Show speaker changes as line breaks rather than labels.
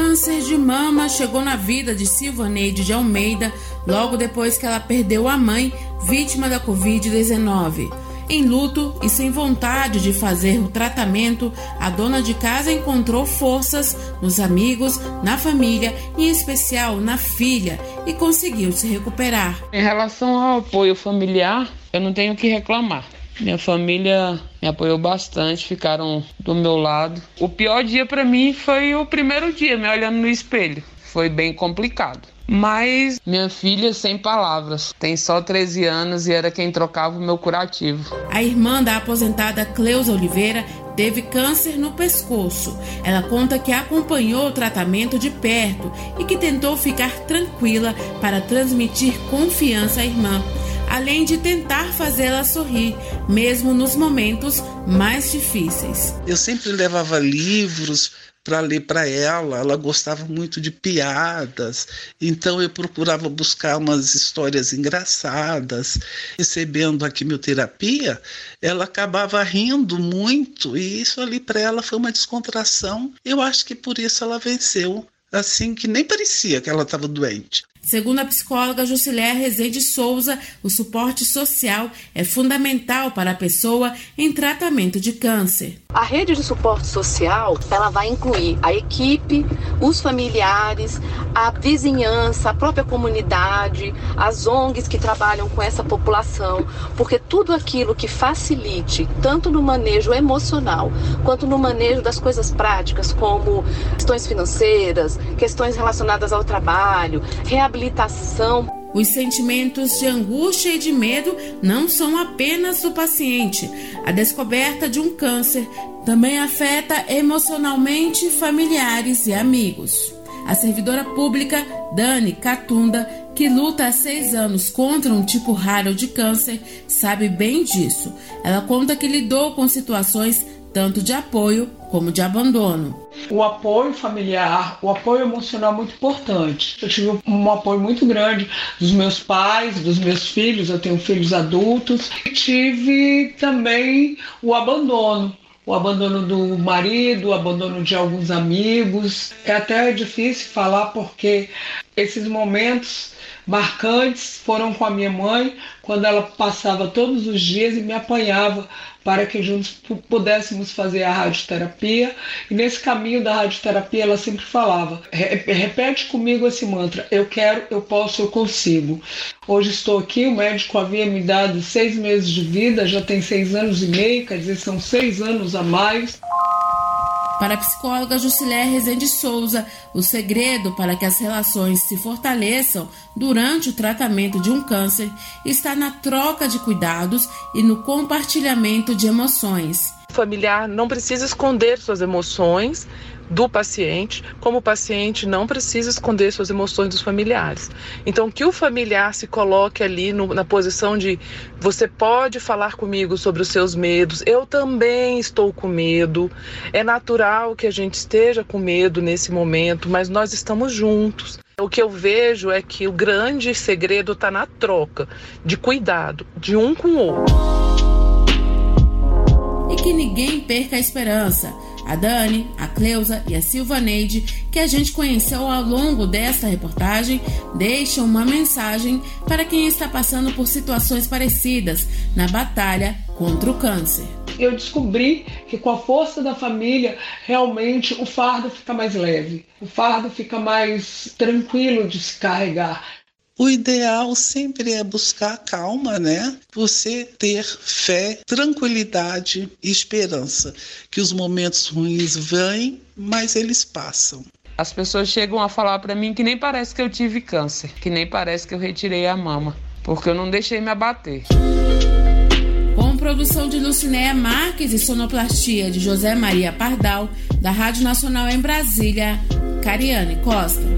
câncer de mama chegou na vida de Silvaneide de Almeida logo depois que ela perdeu a mãe, vítima da Covid-19. Em luto e sem vontade de fazer o tratamento, a dona de casa encontrou forças nos amigos, na família, em especial na filha, e conseguiu se recuperar.
Em relação ao apoio familiar, eu não tenho o que reclamar. Minha família me apoiou bastante, ficaram do meu lado. O pior dia para mim foi o primeiro dia, me olhando no espelho. Foi bem complicado. Mas minha filha, sem palavras, tem só 13 anos e era quem trocava o meu curativo.
A irmã da aposentada Cleusa Oliveira teve câncer no pescoço. Ela conta que acompanhou o tratamento de perto e que tentou ficar tranquila para transmitir confiança à irmã, além de tentar fazê-la sorrir, mesmo nos momentos mais difíceis.
Eu sempre levava livros para ler para ela, ela gostava muito de piadas, então eu procurava buscar umas histórias engraçadas. Recebendo a quimioterapia, ela acabava rindo muito e isso ali para ela foi uma descontração. Eu acho que por isso ela venceu, assim que nem parecia que ela estava doente.
Segundo a psicóloga Jusiléia Rezende Souza, o suporte social é fundamental para a pessoa em tratamento de câncer.
A rede de suporte social, ela vai incluir a equipe, os familiares, a vizinhança, a própria comunidade, as ONGs que trabalham com essa população, porque tudo aquilo que facilite, tanto no manejo emocional, quanto no manejo das coisas práticas, como questões financeiras, questões relacionadas ao trabalho, reabilitação.
Os sentimentos de angústia e de medo não são apenas do paciente. A descoberta de um câncer também afeta emocionalmente familiares e amigos. A servidora pública Dani Catunda, que luta há 6 anos contra um tipo raro de câncer, sabe bem disso. Ela conta que lidou com situações tanto de apoio como de abandono.
O apoio familiar, o apoio emocional é muito importante. Eu tive um apoio muito grande dos meus pais, dos meus filhos, eu tenho filhos adultos. E tive também o abandono do marido, o abandono de alguns amigos. É até difícil falar porque esses momentos marcantes foram com a minha mãe, quando ela passava todos os dias e me apanhava para que juntos pudéssemos fazer a radioterapia. E nesse caminho da radioterapia ela sempre falava, repete comigo esse mantra, eu quero, eu posso, eu consigo. Hoje estou aqui, o médico havia me dado 6 meses de vida, já tem 6 anos e meio, quer dizer, são 6 anos a mais.
Para a psicóloga Jusiléia Rezende Souza, o segredo para que as relações se fortaleçam durante o tratamento de um câncer está na troca de cuidados e no compartilhamento de emoções.
O familiar não precisa esconder suas emoções do paciente, como o paciente não precisa esconder suas emoções dos familiares. Então, que o familiar se coloque ali na posição de você pode falar comigo sobre os seus medos, eu também estou com medo, é natural que a gente esteja com medo nesse momento, mas nós estamos juntos. O que eu vejo é que o grande segredo está na troca de cuidado de um com o outro.
E que ninguém perca a esperança. A Dani, a Cleusa e a Silvaneide, que a gente conheceu ao longo desta reportagem, deixam uma mensagem para quem está passando por situações parecidas na batalha contra o câncer.
Eu descobri que com a força da família, realmente o fardo fica mais leve, o fardo fica mais tranquilo de se carregar.
O ideal sempre é buscar calma, né? Você ter fé, tranquilidade e esperança. Que os momentos ruins vêm, mas eles passam.
As pessoas chegam a falar para mim que nem parece que eu tive câncer, que nem parece que eu retirei a mama, porque eu não deixei me abater.
Com produção de Lucinéia Marques e sonoplastia de José Maria Pardal, da Rádio Nacional em Brasília, Cariane Costa.